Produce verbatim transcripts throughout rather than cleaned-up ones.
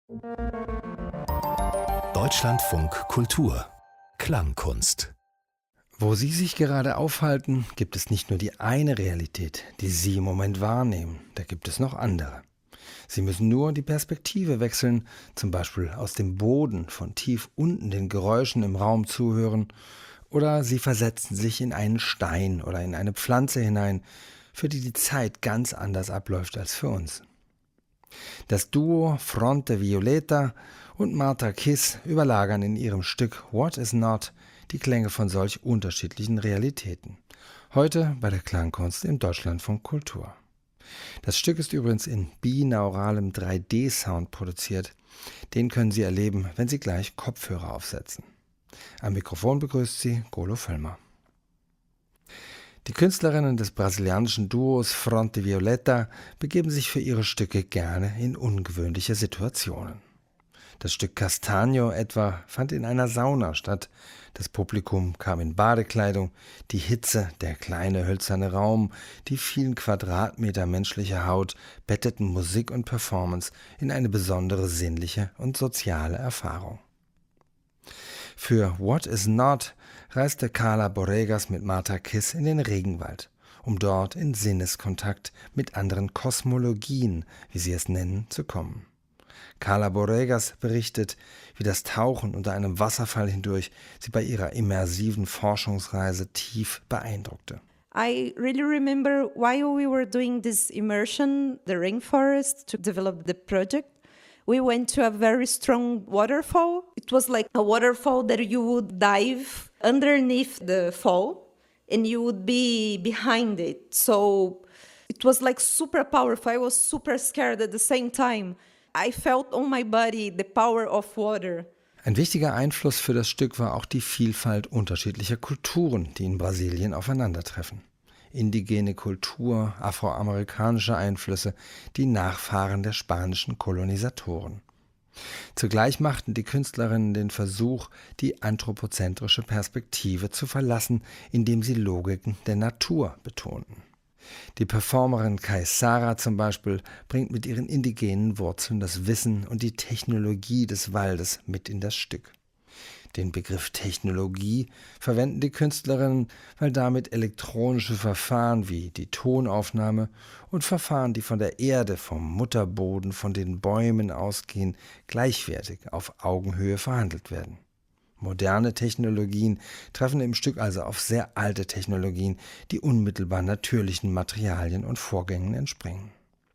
Deutschlandfunk Kultur Klangkunst. Wo Sie sich gerade aufhalten, gibt es nicht nur die eine Realität, die Sie im Moment wahrnehmen, da gibt es noch andere. Sie müssen nur die Perspektive wechseln, zum Beispiel aus dem Boden von tief unten den Geräuschen im Raum zuhören, oder Sie versetzen sich in einen Stein oder in eine Pflanze hinein, für die die Zeit ganz anders abläuft als für uns. Das Duo Fronte Violeta und Martha Kiss überlagern in ihrem Stück What is Not die Klänge von solch unterschiedlichen Realitäten. Heute bei der Klangkunst im Deutschlandfunk Kultur. Das Stück ist übrigens in binauralem drei D Sound produziert. Den können Sie erleben, wenn Sie gleich Kopfhörer aufsetzen. Am Mikrofon begrüßt Sie Golo Völlmer. Die Künstlerinnen des brasilianischen Duos Fronte Violeta begeben sich für ihre Stücke gerne in ungewöhnliche Situationen. Das Stück Castagno etwa fand in einer Sauna statt. Das Publikum kam in Badekleidung. Die Hitze, der kleine hölzerne Raum, die vielen Quadratmeter menschlicher Haut betteten Musik und Performance in eine besondere sinnliche und soziale Erfahrung. Für What is Not reiste Carla Boregas mit Martha Kiss in den Regenwald, um dort in Sinneskontakt mit anderen Kosmologien, wie sie es nennen, zu kommen. Carla Boregas berichtet, wie das Tauchen unter einem Wasserfall hindurch sie bei ihrer immersiven Forschungsreise tief beeindruckte. I really remember while we were doing this immersion, the rainforest, to develop the project, we went to a very strong waterfall. It was like a waterfall that you would dive underneath the fall and you would be behind it. So it was like super powerful. I was super scared at the same time. I felt on my body the power of water. Ein wichtiger Einfluss für das Stück war auch die Vielfalt unterschiedlicher Kulturen, die in Brasilien aufeinandertreffen. Indigene Kultur, afroamerikanische Einflüsse, die Nachfahren der spanischen Kolonisatoren. Zugleich machten die Künstlerinnen den Versuch, die anthropozentrische Perspektive zu verlassen, indem sie Logiken der Natur betonten. Die Performerin Kai Sara zum Beispiel bringt mit ihren indigenen Wurzeln das Wissen und die Technologie des Waldes mit in das Stück. Den Begriff Technologie verwenden die Künstlerinnen, weil damit elektronische Verfahren wie die Tonaufnahme und Verfahren, die von der Erde, vom Mutterboden, von den Bäumen ausgehen, gleichwertig auf Augenhöhe verhandelt werden. Moderne Technologien treffen im Stück also auf sehr alte Technologien, die unmittelbar natürlichen Materialien und Vorgängen entspringen.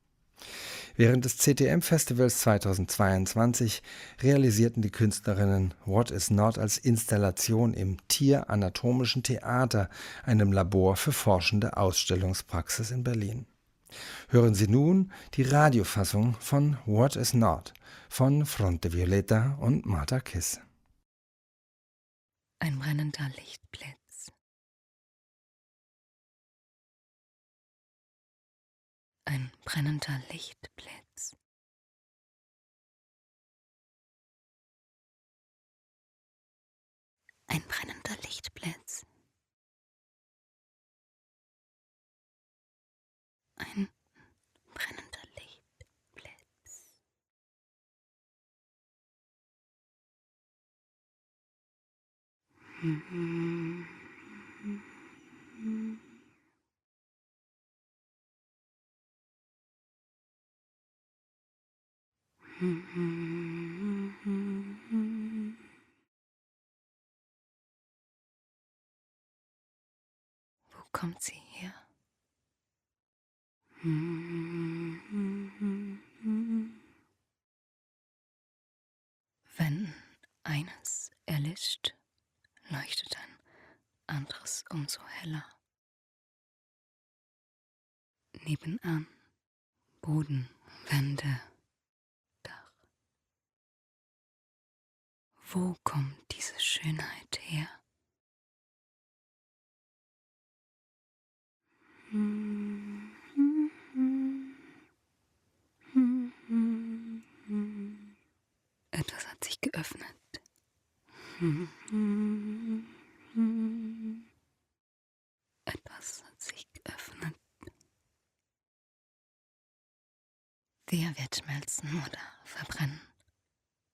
Während des C T M-Festivals zweitausendzweiundzwanzig realisierten die Künstlerinnen What is Not als Installation im Tieranatomischen Theater, einem Labor für forschende Ausstellungspraxis in Berlin. Hören Sie nun die Radiofassung von What is Not von Fronte Violeta und Martha Kiss. Ein brennender Lichtblitz. Ein brennender Lichtblitz. Ein brennender Lichtblitz. Ein brennender Lichtblitz. Mhm. Wo kommt sie her? Wenn eines erlischt, leuchtet ein anderes umso heller. Nebenan, Boden, Wände, Dach. Wo kommt diese Schönheit her? Etwas hat sich geöffnet. Etwas hat sich geöffnet. Wer wird schmelzen oder verbrennen?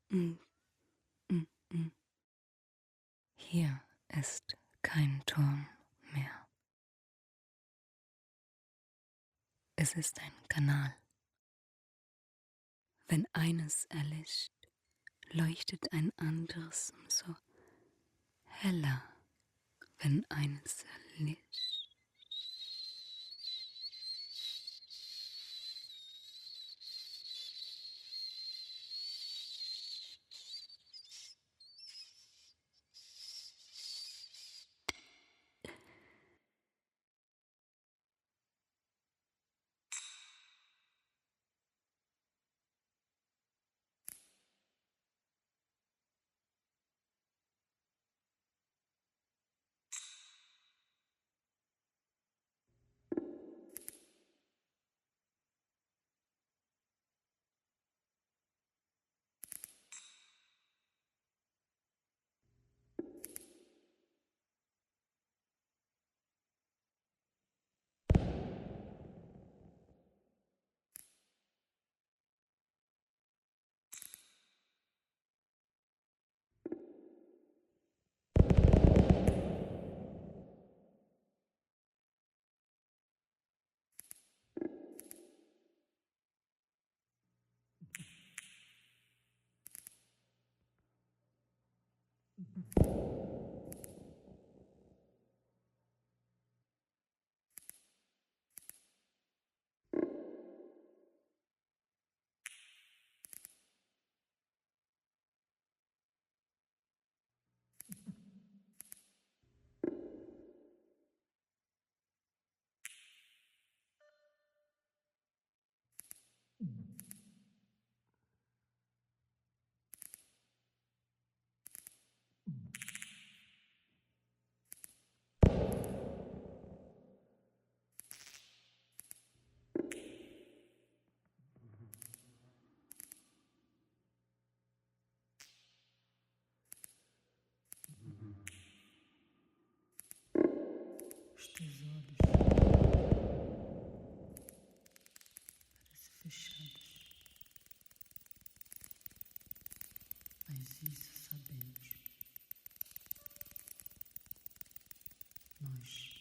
Mm, mm, mm. Hier ist kein Turm mehr. Es ist ein Kanal. Wenn eines erlischt, leuchtet ein anderes umso heller, wenn eines erlischt. Os teus olhos parecem fechados, mas isso sabemos. Nós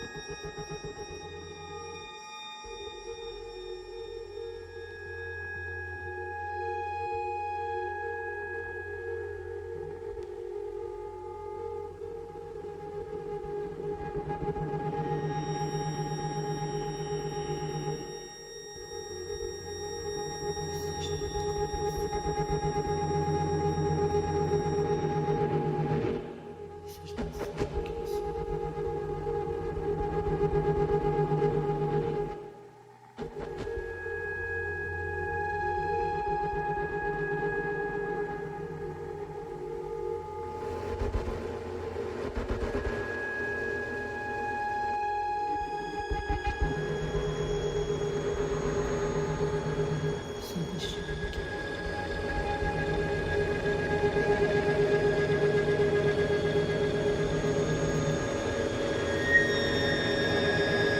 Sonuç.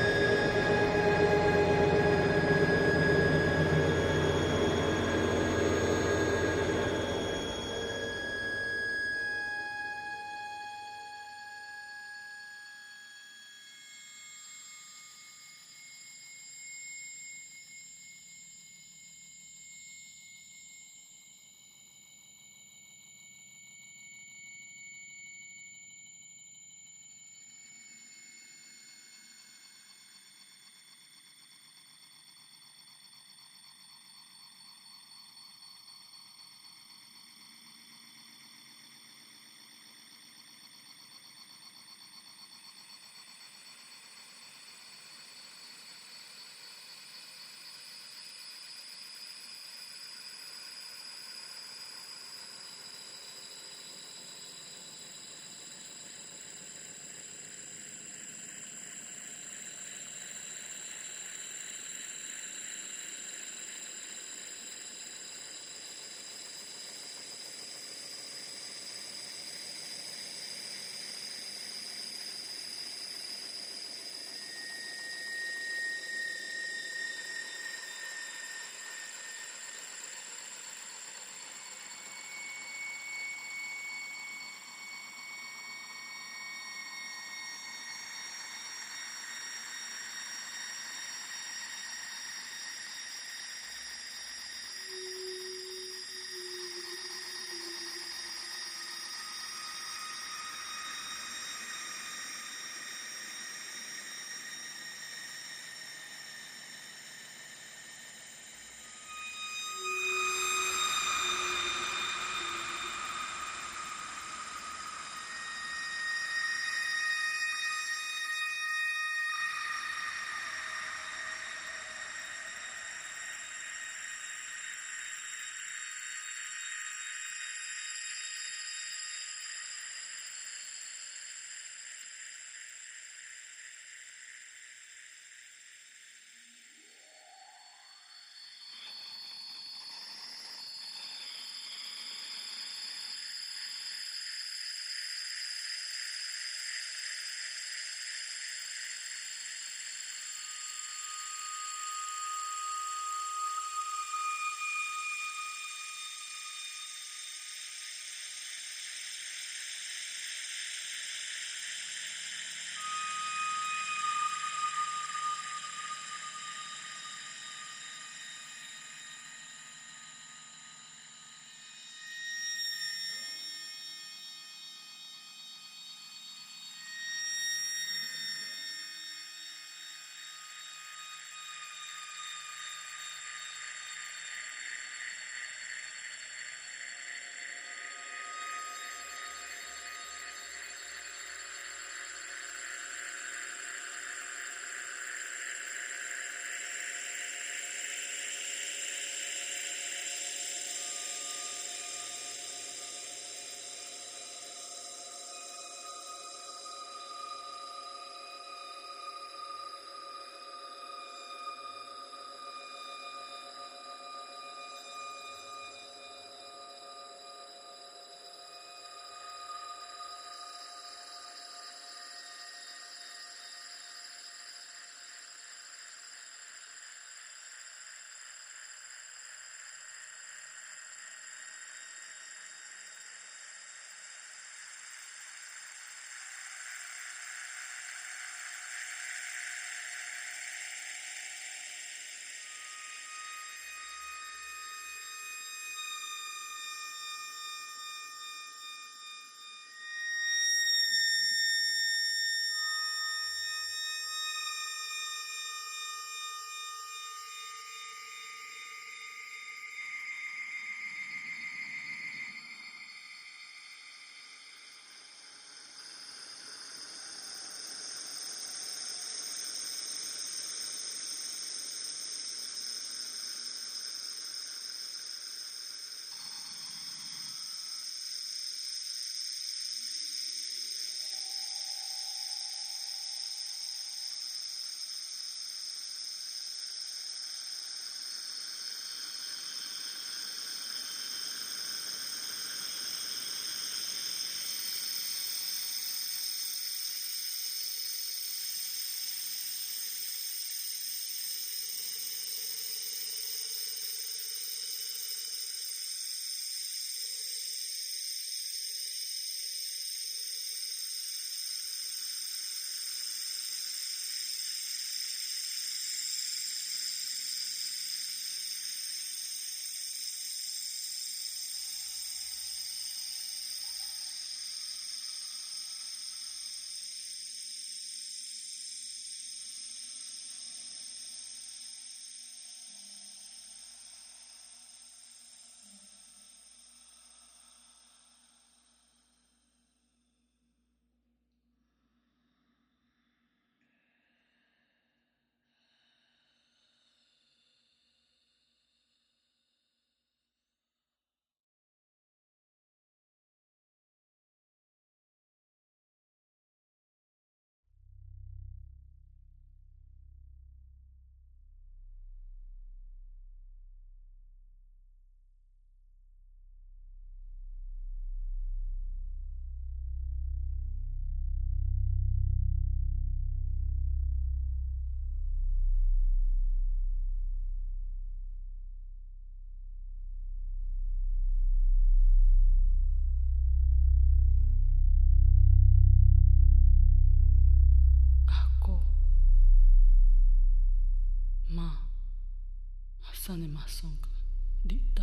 essa animação dita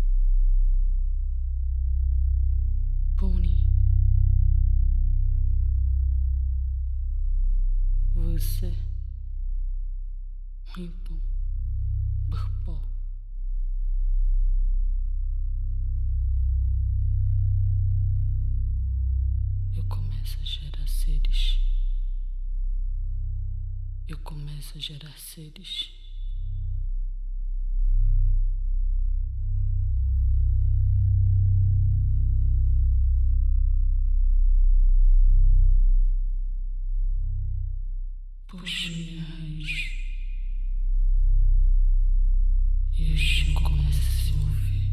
Puni você Rimpon Berpó eu começo a gerar seres eu começo a gerar seres puxo minha raiz e este começa a se mover.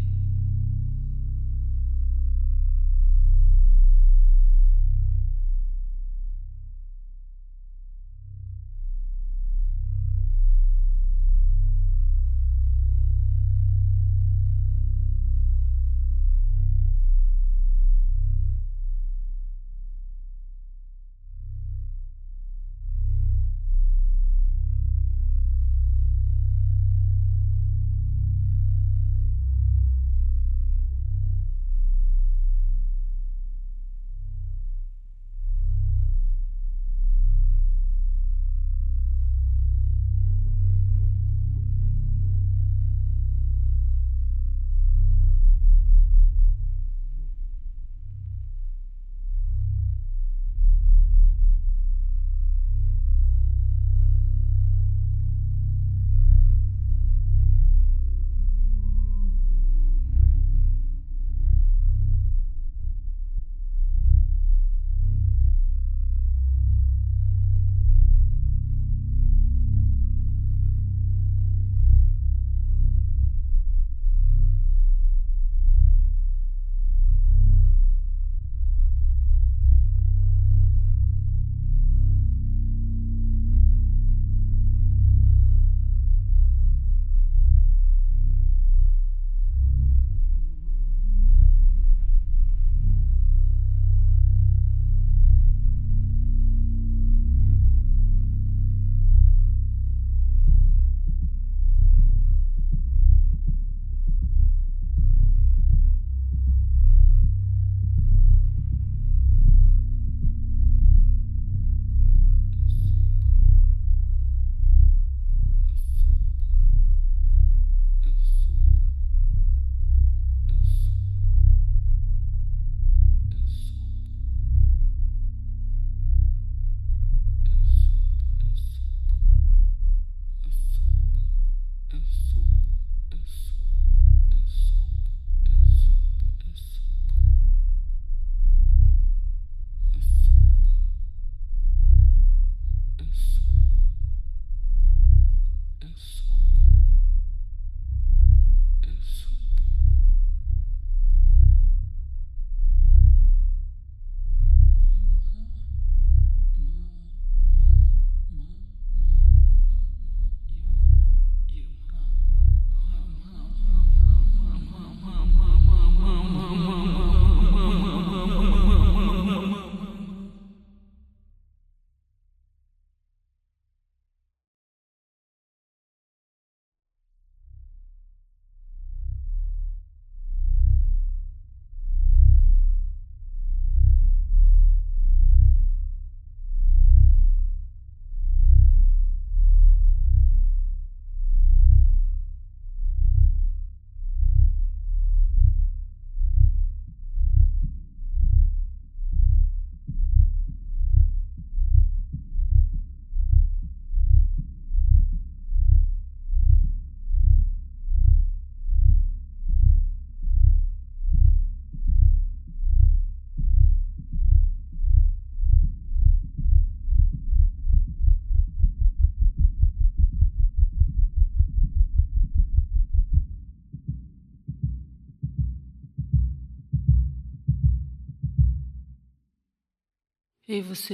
Ei, você,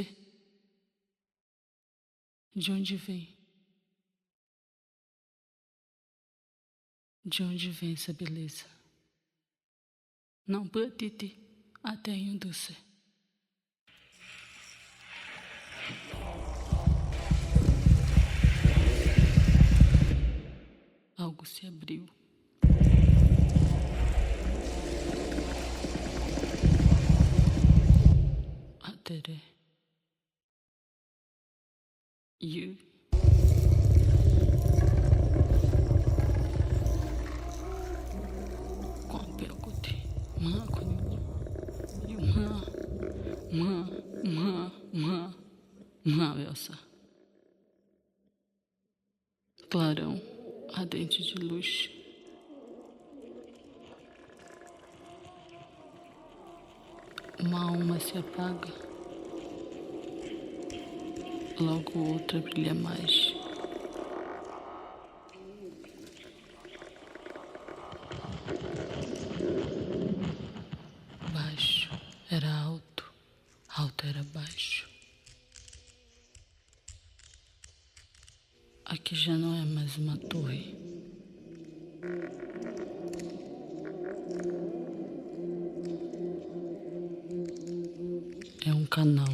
de onde vem? De onde vem essa beleza? Não pode até onde algo se abriu. You. Kwampekote. Ma kunyu. You ma. Ma. Ma. Ma. Ma, Elsa. Clarão, ardente de luz. Uma alma se apaga, logo outra brilha mais. Baixo era alto, alto era baixo. Aqui já não é mais uma torre. É um canal.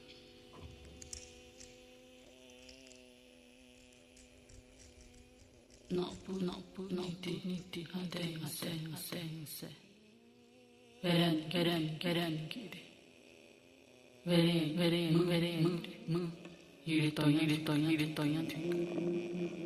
Não, não, não, niti, até, até, até, até. Veren, veren, veren, gire. Veren, veren, veren, mu. Yiri to, yiri to, yiri to, yiri.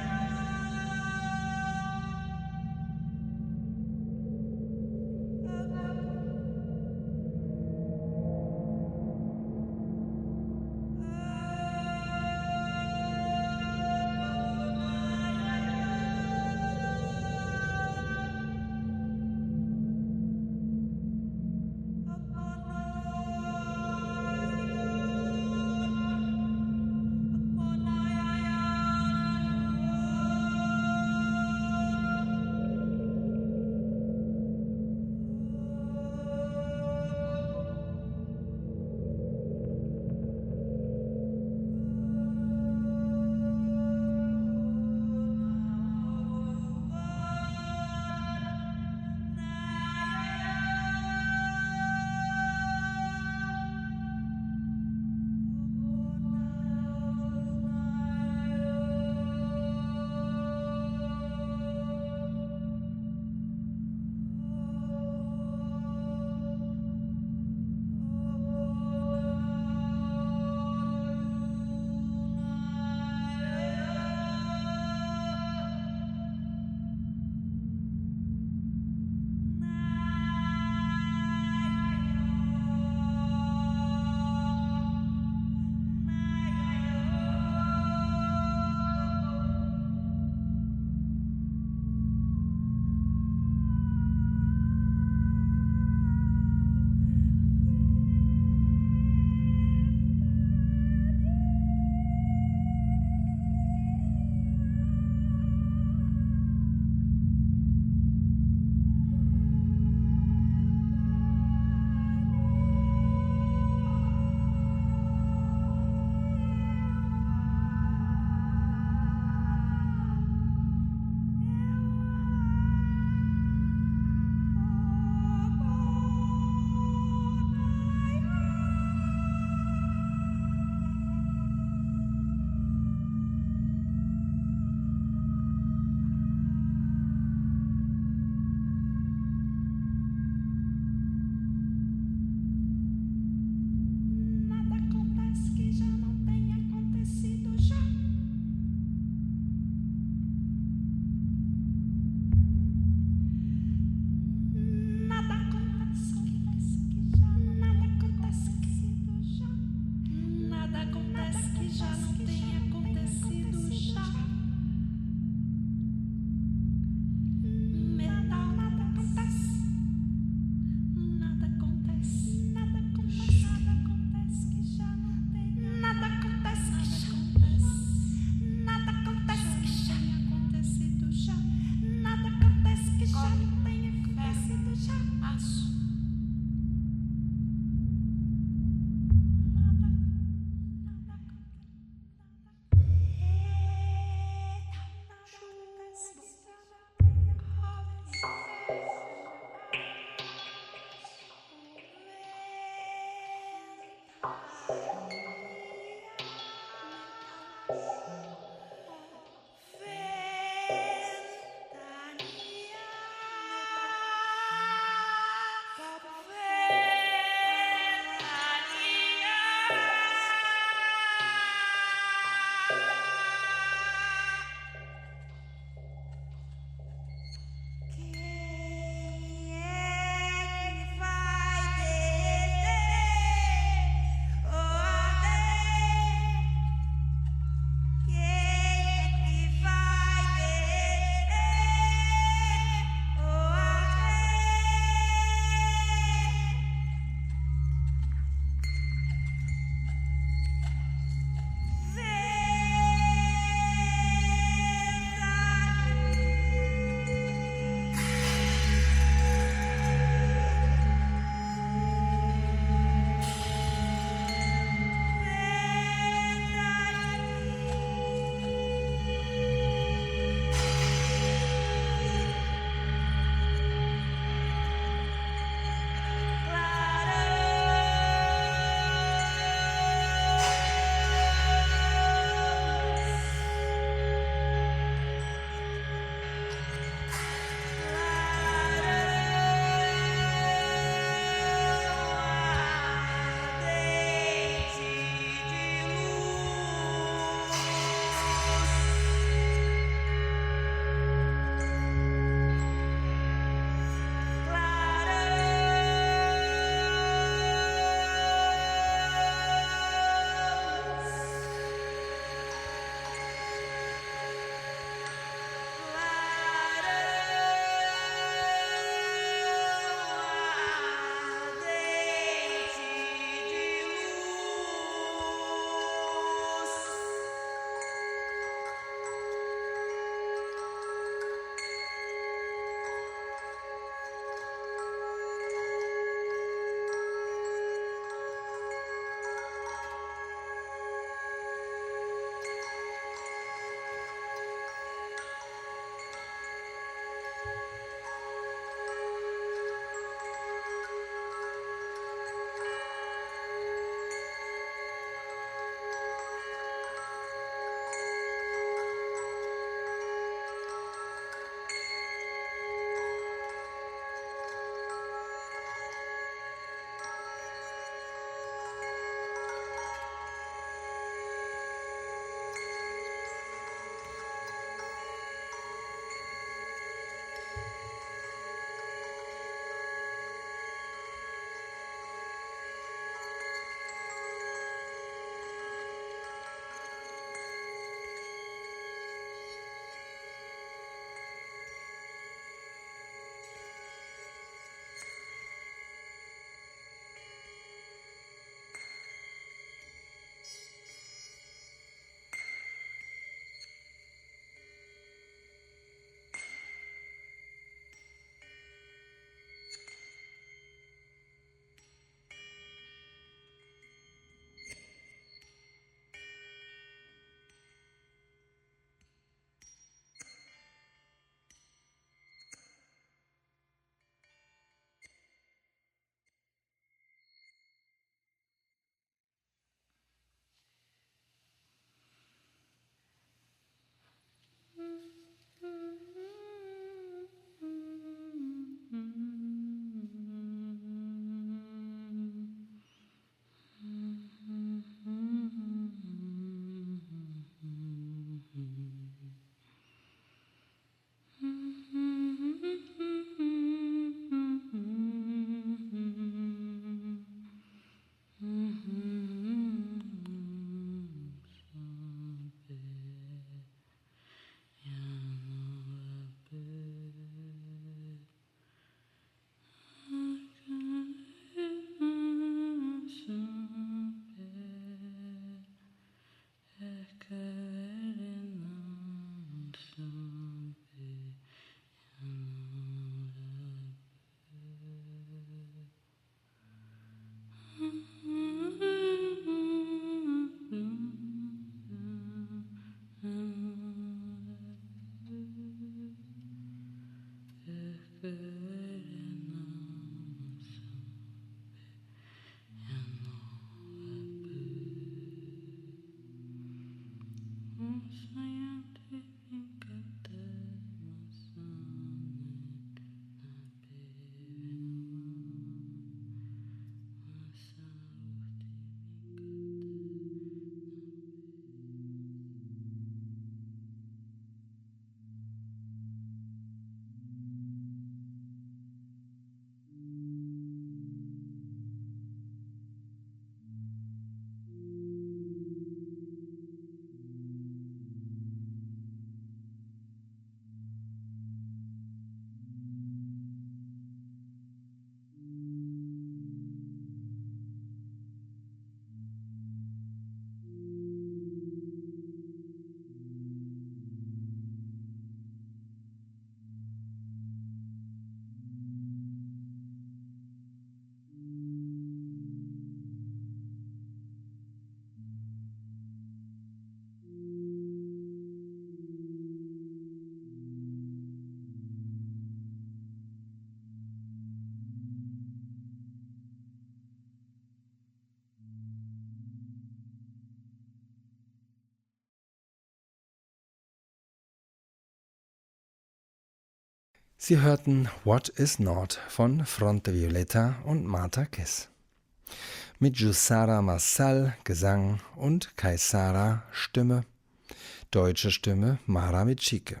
Sie hörten What is Not von Fronte Violetta und Marta Kiss. Mit Jussara Marçal Gesang und Kaysara Stimme, deutsche Stimme Mara Mitschike.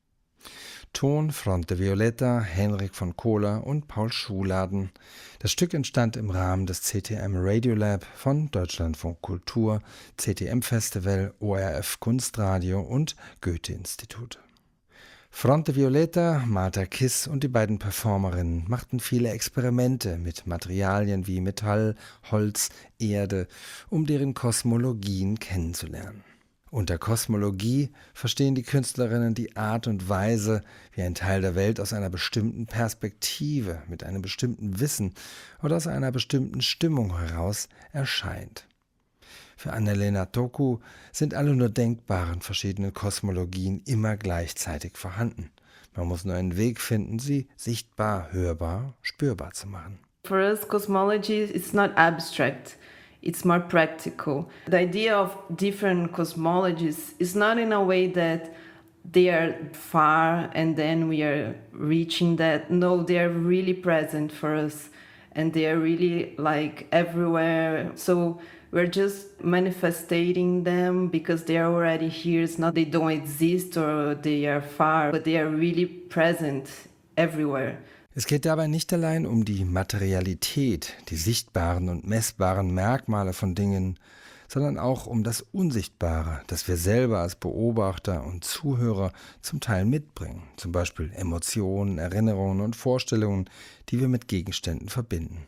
Ton Fronte Violetta, Henrik von Kohler und Paul Schuladen. Das Stück entstand im Rahmen des C T M Radiolab von Deutschlandfunk Kultur, C T M Festival, O R F Kunstradio und Goethe-Institut. Fronte Violetta, Marta Kiss und die beiden Performerinnen machten viele Experimente mit Materialien wie Metall, Holz, Erde, um deren Kosmologien kennenzulernen. Unter Kosmologie verstehen die Künstlerinnen die Art und Weise, wie ein Teil der Welt aus einer bestimmten Perspektive, mit einem bestimmten Wissen oder aus einer bestimmten Stimmung heraus erscheint. Für Annalena Tokku sind alle nur denkbaren verschiedenen Kosmologien immer gleichzeitig vorhanden. Man muss nur einen Weg finden, sie sichtbar, hörbar, spürbar zu machen. For us, cosmology is not abstract. It's more practical. The idea of different cosmologies is not in a way that they are far and then we are reaching that. No, they are really present for us and they are really like everywhere. So we're just manifesting them because they are already here. It's not they don't exist or they are far, but they are really present everywhere. Es geht dabei nicht allein um die Materialität, die sichtbaren und messbaren Merkmale von Dingen, sondern auch um das Unsichtbare, das wir selber als Beobachter und Zuhörer zum Teil mitbringen, zum Beispiel Emotionen, Erinnerungen und Vorstellungen, die wir mit Gegenständen verbinden.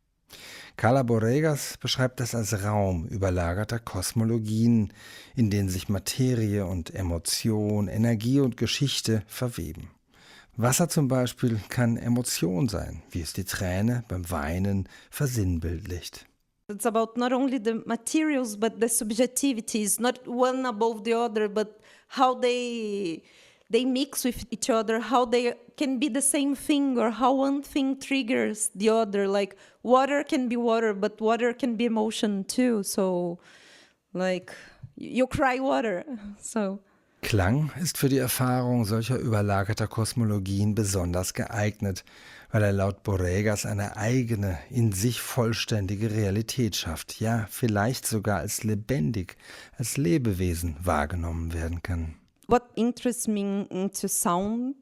Carla Boregas beschreibt das als Raum überlagerter Kosmologien, in denen sich Materie und Emotion, Energie und Geschichte verweben. Wasser zum Beispiel kann Emotion sein, wie es die Träne beim Weinen versinnbildlicht. It's about not only the materials but the subjectivities, not one above the other, but how they they mix with each other, how they can be the same thing or how one thing triggers the other. Like water can be water, but water can be emotion too. So like you cry water. So Klang ist für die Erfahrung solcher überlagerter Kosmologien besonders geeignet, weil er laut Boregas eine eigene, in sich vollständige Realität schafft, ja, vielleicht sogar als lebendig, als Lebewesen wahrgenommen werden kann. what interests me into sound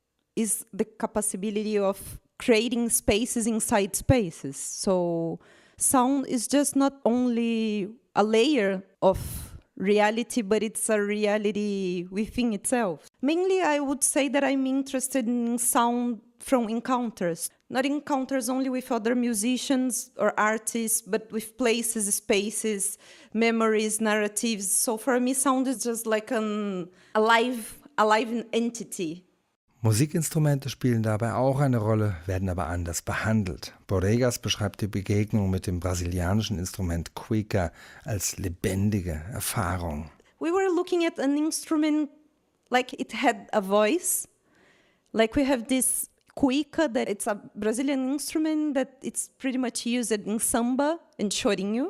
is the capability of creating spaces inside spaces. So sound is just not only a layer of reality, but it's a reality within itself. Mainly, I would say that I'm interested in sound from encounters. Not encounters only with other musicians or artists, but with places, spaces, memories, narratives. So for me, sound is just like an alive, alive entity. Musikinstrumente spielen dabei auch eine Rolle, werden aber anders behandelt. Boregas beschreibt die Begegnung mit dem brasilianischen Instrument Cuica als lebendige Erfahrung. We were looking at an instrument like it had a voice. Like we have this cuica, that it's a Brazilian instrument that it's pretty much used in samba and chorinho.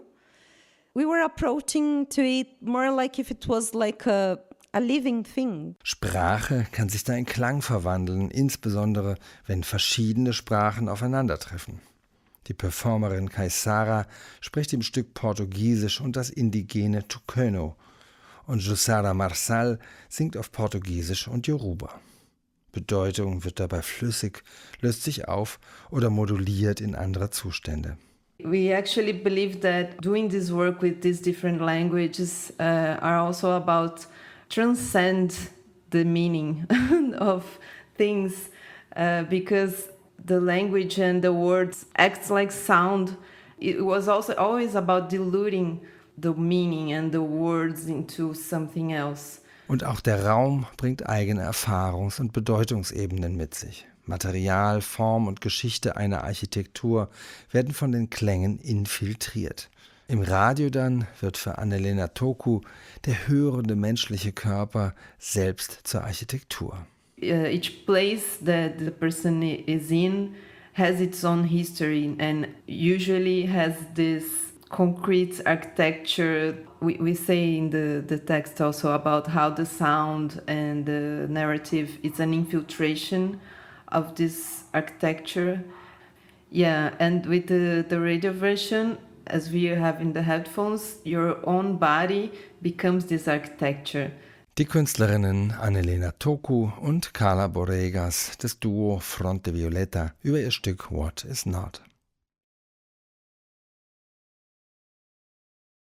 We were approaching to it more like if it was like a A living thing. Sprache kann sich da in Klang verwandeln, insbesondere wenn verschiedene Sprachen aufeinandertreffen. Die Performerin Kaysara spricht im Stück Portugiesisch und das indigene Tucano und Jussara Marçal singt auf Portugiesisch und Yoruba. Bedeutung wird dabei flüssig, löst sich auf oder moduliert in andere Zustände. We actually believe that doing this work with these different languages uh, are also about transcend the meaning of things uh, because the language and the words acts like sound. It was also always about diluting the meaning and the words into something else. Und auch der Raum bringt eigene Erfahrungs- und Bedeutungsebenen mit sich. Material, Form und Geschichte einer Architektur werden von den Klängen infiltriert. Im Radio dann wird für Annalena Tokku der hörende menschliche Körper selbst zur Architektur. Uh, each place that the person is in has its own history and usually has this concrete architecture. We, we say in the, the text also about how the sound and the narrative is an infiltration of this architecture. Yeah, and with the, the radio version, as we have in the headphones, your own body becomes this architecture. Die Künstlerinnen Annelena Toku und Carla Boregas, das Duo Fronte Violeta, über ihr Stück What is Not.